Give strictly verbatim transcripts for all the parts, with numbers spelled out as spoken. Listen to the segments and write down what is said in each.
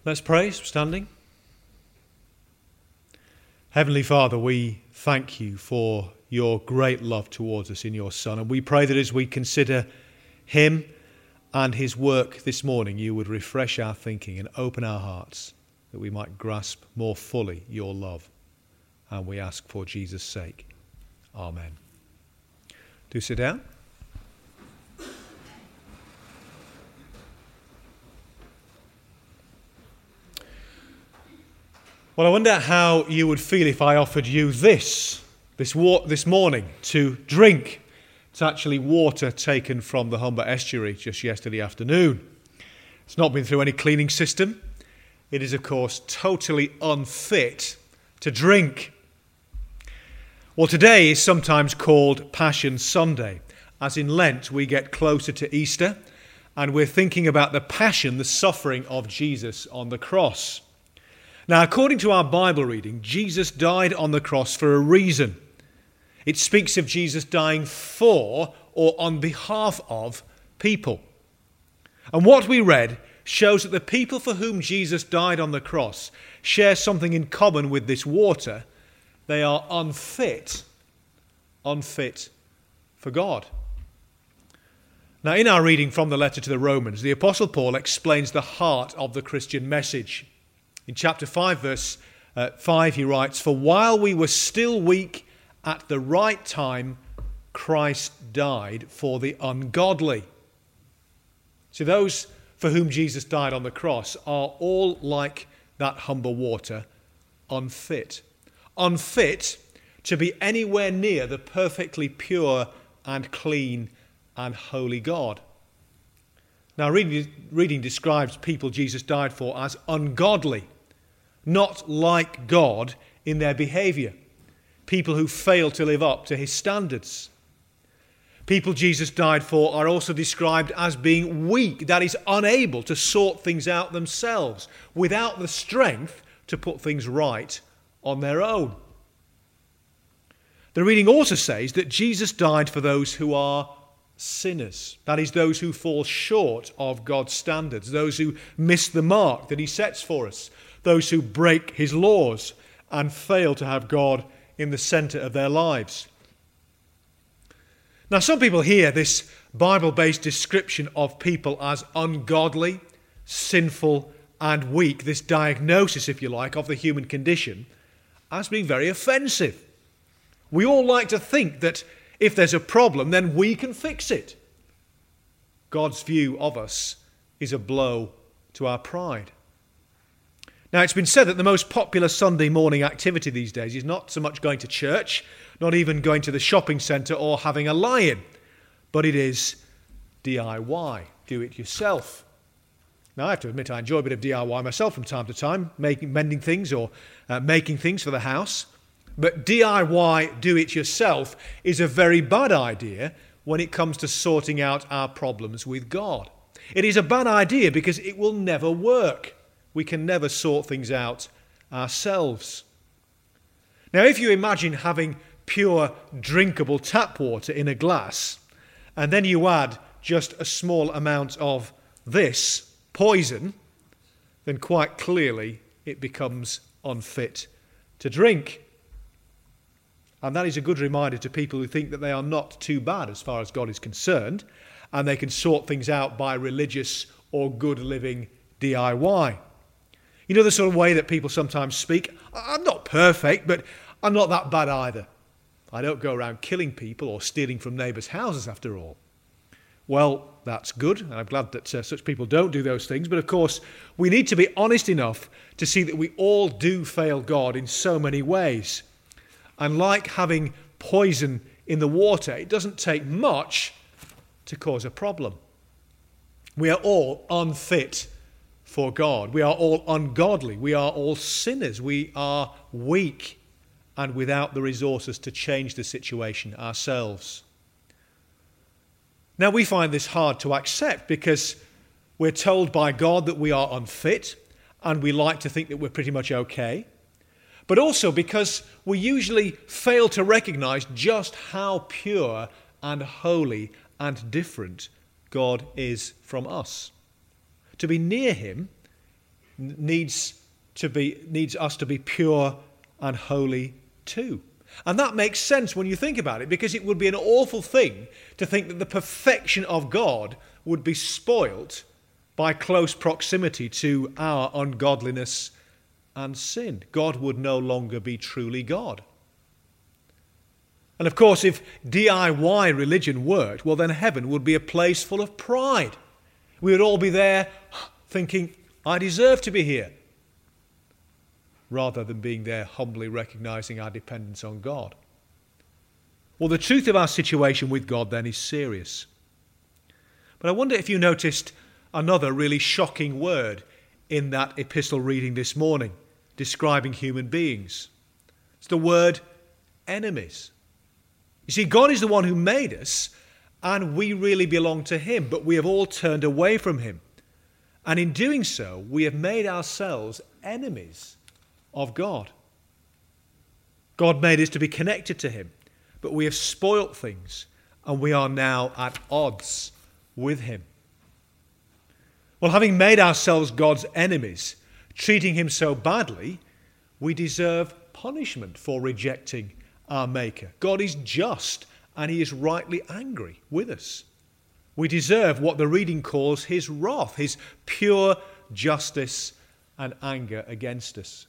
Let's pray, standing. Heavenly Father, we thank you for your great love towards us in your Son. And we pray that as we consider him and his work this morning, you would refresh our thinking and open our hearts that we might grasp more fully your love. And we ask for Jesus' sake. Amen. Do sit down. Well, I wonder how you would feel if I offered you this, this, wa- this morning to drink. It's actually water taken from the Humber estuary just yesterday afternoon. It's not been through any cleaning system. It is, of course, totally unfit to drink. Well, today is sometimes called Passion Sunday. As in Lent, we get closer to Easter, and we're thinking about the passion, the suffering of Jesus on the cross. Now, according to our Bible reading, Jesus died on the cross for a reason. It speaks of Jesus dying for or on behalf of people. And what we read shows that the people for whom Jesus died on the cross share something in common with this water. They are unfit, unfit for God. Now, in our reading from the letter to the Romans, the Apostle Paul explains the heart of the Christian message. In chapter five, verse uh, five, he writes, "For while we were still weak, at the right time, Christ died for the ungodly." See, those for whom Jesus died on the cross are all like that Humber water, unfit. Unfit to be anywhere near the perfectly pure and clean and holy God. Now, reading, reading describes people Jesus died for as ungodly, not like God in their behaviour. People who fail to live up to his standards. People Jesus died for are also described as being weak, that is, unable to sort things out themselves, without the strength to put things right on their own. The reading also says that Jesus died for those who are sinners, that is, those who fall short of God's standards, those who miss the mark that he sets for us, those who break his laws and fail to have God in the centre of their lives. Now, some people hear this Bible-based description of people as ungodly, sinful, and weak, this diagnosis, if you like, of the human condition, as being very offensive. We all like to think that if there's a problem, then we can fix it. God's view of us is a blow to our pride. Now, it's been said that the most popular Sunday morning activity these days is not so much going to church, not even going to the shopping centre or having a lie-in, but it is D I Y, do it yourself. Now, I have to admit I enjoy a bit of D I Y myself from time to time, making, mending things or uh, making things for the house. But D I Y, do it yourself, is a very bad idea when it comes to sorting out our problems with God. It is a bad idea because it will never work. We can never sort things out ourselves. Now, if you imagine having pure drinkable tap water in a glass, and then you add just a small amount of this poison, then quite clearly it becomes unfit to drink. And that is a good reminder to people who think that they are not too bad as far as God is concerned, and they can sort things out by religious or good living D I Y. You know the sort of way that people sometimes speak? I'm not perfect, but I'm not that bad either. I don't go around killing people or stealing from neighbours' houses after all. Well, that's good, and I'm glad that uh, such people don't do those things. But of course, we need to be honest enough to see that we all do fail God in so many ways. And like having poison in the water, it doesn't take much to cause a problem. We are all unfit for God. We are all ungodly. We are all sinners. We are weak and without the resources to change the situation ourselves. Now, we find this hard to accept because we're told by God that we are unfit, and we like to think that we're pretty much okay. But also because we usually fail to recognize just how pure and holy and different God is from us. To be near him needs to be needs us to be pure and holy too. And that makes sense when you think about it, because it would be an awful thing to think that the perfection of God would be spoilt by close proximity to our ungodliness and sin. God would no longer be truly God. And of course, if D I Y religion worked, well, then heaven would be a place full of pride. We would all be there thinking, I deserve to be here, rather than being there humbly recognizing our dependence on God. Well, the truth of our situation with God then is serious. But I wonder if you noticed another really shocking word in that epistle reading this morning, describing human beings. It's the word enemies. You see, God is the one who made us, and we really belong to him, but we have all turned away from him. And in doing so, we have made ourselves enemies of God. God made us to be connected to him, but we have spoilt things, and we are now at odds with him. Well, having made ourselves God's enemies, treating him so badly, we deserve punishment for rejecting our Maker. God is just, and he is rightly angry with us. We deserve what the reading calls his wrath, his pure justice and anger against us.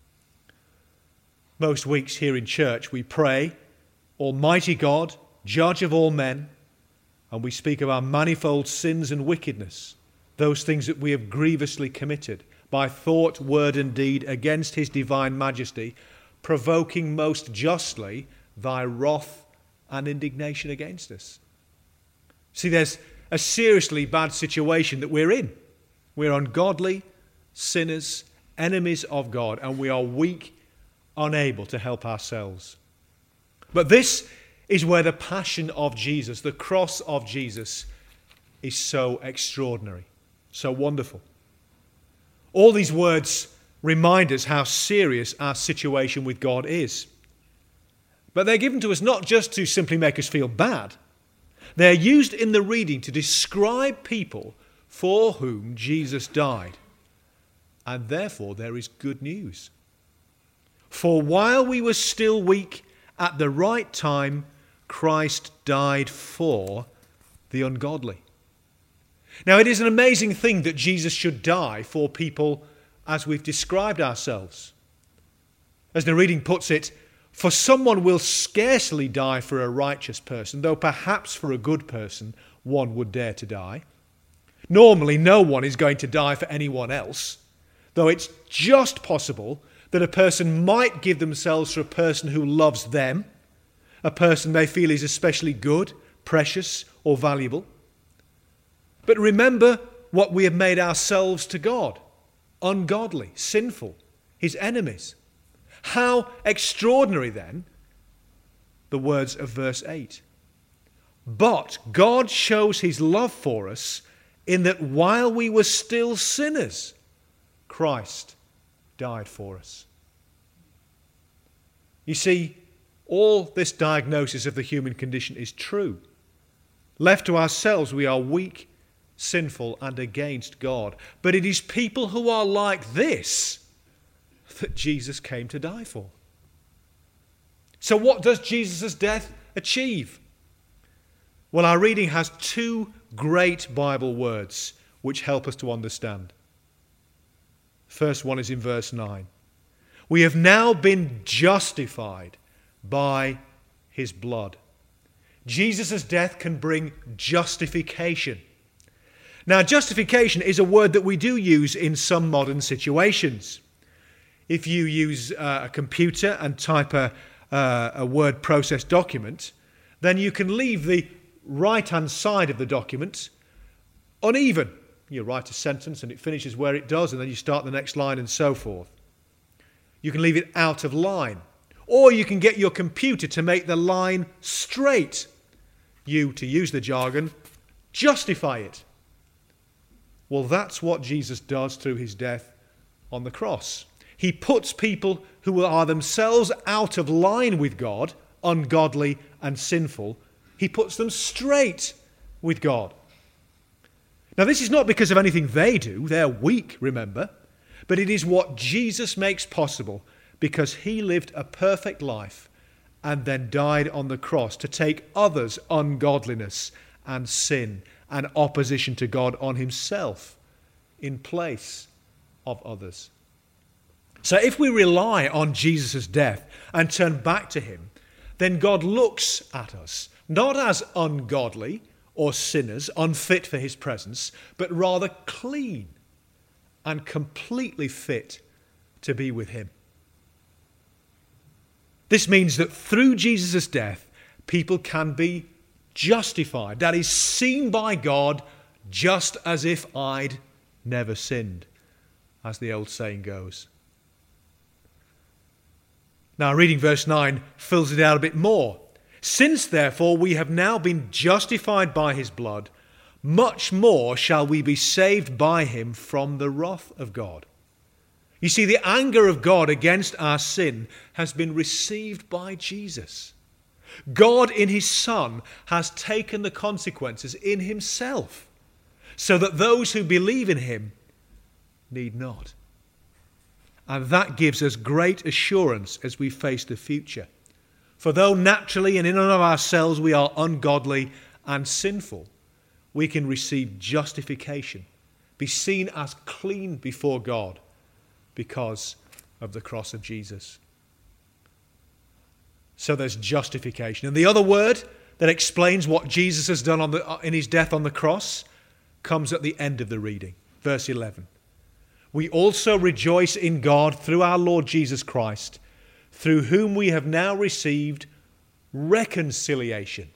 Most weeks here in church we pray, Almighty God, judge of all men, and we speak of our manifold sins and wickedness, those things that we have grievously committed by thought, word and deed against his divine majesty, provoking most justly thy wrath and indignation against us. See, there's a seriously bad situation that we're in. We're ungodly, sinners, enemies of God, and we are weak, unable to help ourselves. But this is where the passion of Jesus, the cross of Jesus, is so extraordinary, so wonderful. All these words remind us how serious our situation with God is. But they're given to us not just to simply make us feel bad. They're used in the reading to describe people for whom Jesus died. And therefore there is good news. For while we were still weak, at the right time, Christ died for the ungodly. Now, it is an amazing thing that Jesus should die for people as we've described ourselves. As the reading puts it, for someone will scarcely die for a righteous person, though perhaps for a good person one would dare to die. Normally, no one is going to die for anyone else, though it's just possible that a person might give themselves for a person who loves them, a person they feel is especially good, precious, or valuable. But remember what we have made ourselves to God: ungodly, sinful, his enemies. How extraordinary then the words of verse eight. But God shows his love for us in that while we were still sinners, Christ died for us. You see, all this diagnosis of the human condition is true. Left to ourselves, we are weak, sinful, and against God. But it is people who are like this that Jesus came to die for. So what does Jesus' death achieve? Well, our reading has two great Bible words which help us to understand. First one is in verse nine. We have now been justified by his blood. Jesus' death can bring justification. Now, justification is a word that we do use in some modern situations. If you use uh, a computer and type a, uh, a word process document, then you can leave the right-hand side of the document uneven. You write a sentence and it finishes where it does, and then you start the next line and so forth. You can leave it out of line. Or you can get your computer to make the line straight. You, to use the jargon, justify it. Well, that's what Jesus does through his death on the cross. He puts people who are themselves out of line with God, ungodly and sinful, he puts them straight with God. Now, this is not because of anything they do. They're weak, remember. but it is what Jesus makes possible because he lived a perfect life and then died on the cross to take others' ungodliness and sin and opposition to God on himself in place of others. So if we rely on Jesus' death and turn back to him, then God looks at us not as ungodly or sinners, unfit for his presence, but rather clean and completely fit to be with him. This means that through Jesus' death, people can be justified. That is, seen by God just as if I'd never sinned, as the old saying goes. Now, reading verse nine fills it out a bit more. Since, therefore, we have now been justified by his blood, much more shall we be saved by him from the wrath of God. You see, the anger of God against our sin has been received by Jesus. God in his Son has taken the consequences in himself, so that those who believe in him need not. And that gives us great assurance as we face the future. For though naturally and in and of ourselves we are ungodly and sinful, we can receive justification, be seen as clean before God because of the cross of Jesus. So there's justification. And the other word that explains what Jesus has done on the, in his death on the cross comes at the end of the reading. Verse eleven. We also rejoice in God through our Lord Jesus Christ, through whom we have now received reconciliation.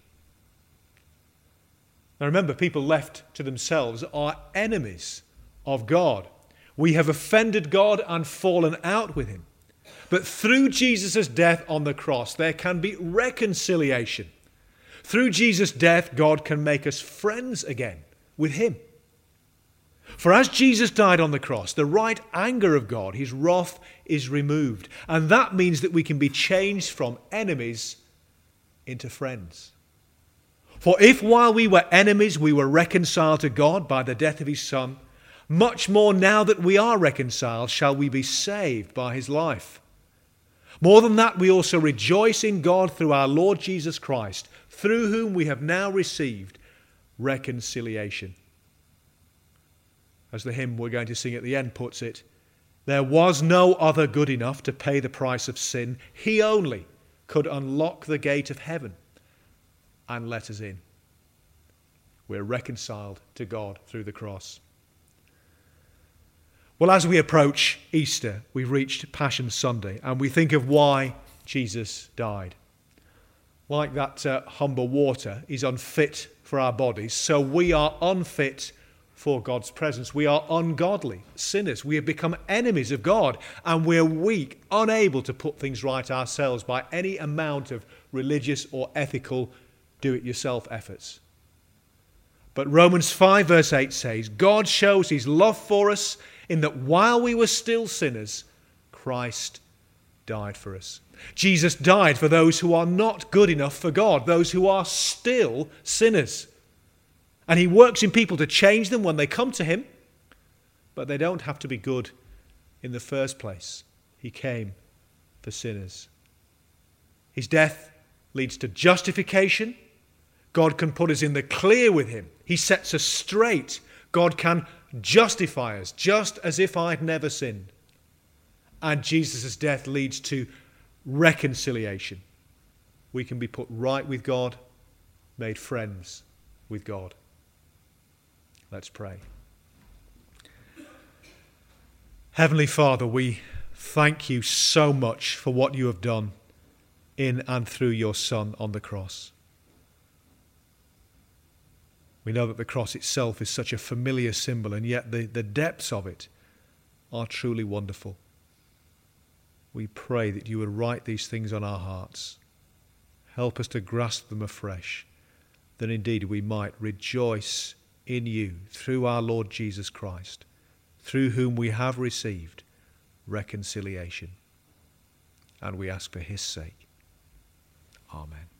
Now remember, people left to themselves are enemies of God. We have offended God and fallen out with him. But through Jesus' death on the cross, there can be reconciliation. Through Jesus' death, God can make us friends again with him. For as Jesus died on the cross, the right anger of God, his wrath, is removed. And that means that we can be changed from enemies into friends. For if while we were enemies we were reconciled to God by the death of his Son, much more now that we are reconciled shall we be saved by his life. More than that, we also rejoice in God through our Lord Jesus Christ, through whom we have now received reconciliation. As the hymn we're going to sing at the end puts it, there was no other good enough to pay the price of sin. He only could unlock the gate of heaven and let us in. We're reconciled to God through the cross. Well, as we approach Easter, we've reached Passion Sunday, and we think of why Jesus died. Like that uh, humble water is unfit for our bodies, so we are unfit for God's presence. We are ungodly sinners. We have become enemies of God, and we're weak, unable to put things right ourselves by any amount of religious or ethical do-it-yourself efforts. But Romans five verse eight says, God shows his love for us in that while we were still sinners, Christ died for us. Jesus died for those who are not good enough for God, those who are still sinners. And he works in people to change them when they come to him, but they don't have to be good in the first place. He came for sinners. His death leads to justification. God can put us in the clear with him. He sets us straight. God can justify us just as if I'd never sinned. And Jesus' death leads to reconciliation. We can be put right with God, made friends with God. Let's pray. Heavenly Father, we thank you so much for what you have done in and through your Son on the cross. We know that the cross itself is such a familiar symbol, and yet the, the depths of it are truly wonderful. We pray that you would write these things on our hearts. Help us to grasp them afresh, that indeed we might rejoice in you through our Lord Jesus Christ, through whom we have received reconciliation. And we ask for his sake. Amen.